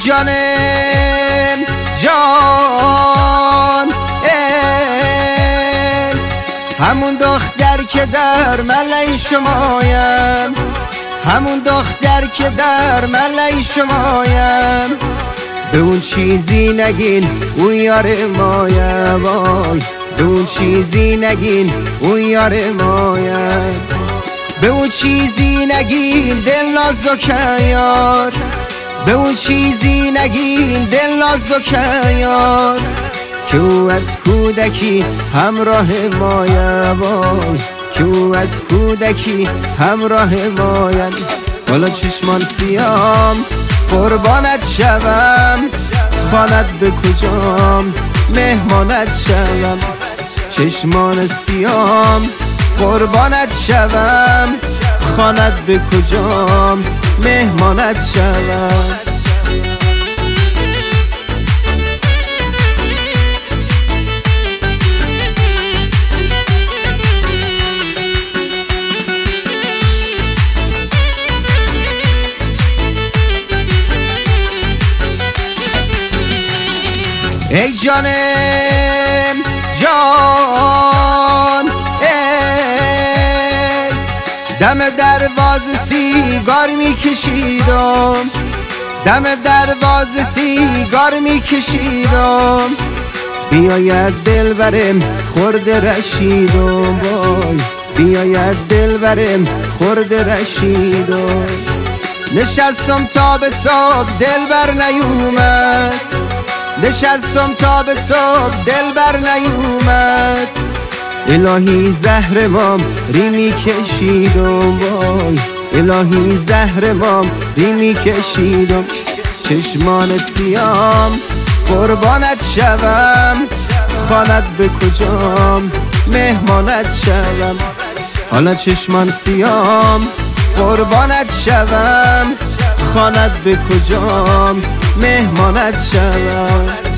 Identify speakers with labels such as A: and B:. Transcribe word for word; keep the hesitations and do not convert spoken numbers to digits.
A: جان جان ای همون دختر که در ملای شمایم، همون دختر که در ملای شمایم، به اون چیزی نگین اون یار مایم، وای به اون چیزی نگین اون یار مایم، به اون چیزی نگین دل نازک یار، به اون چیزی نگین دل نازک یار، که او از کودکی همراه مایم، وای که او از کودکی همراه مایم. حالا چشمان سیام قربانت شوم، خانت به کجام مهمانت شوم، چشمان سیام قربانت شوم، خانت به کجام مهمانت شوم. ای جان جان ای دم دروازه سیگار میکشیدم، دم دروازه سیگار میکشیدم، بیاید دلبرم خورده رشیدم، وای بیاید دلبرم خورده رشیدم. نشستم تا به صبح دلبر نیومد، نشستم تا به صبح دلبر نیومد، الهی زهر مام ری میکشیدم، وای الهی زهر مام ری میکشیدم. چشمان سیام قربانت شوم، خانت به کجام مهمانت شوم. حالا چشمان سیام قربانت شوم، خانت به کجام مهمانت شوم.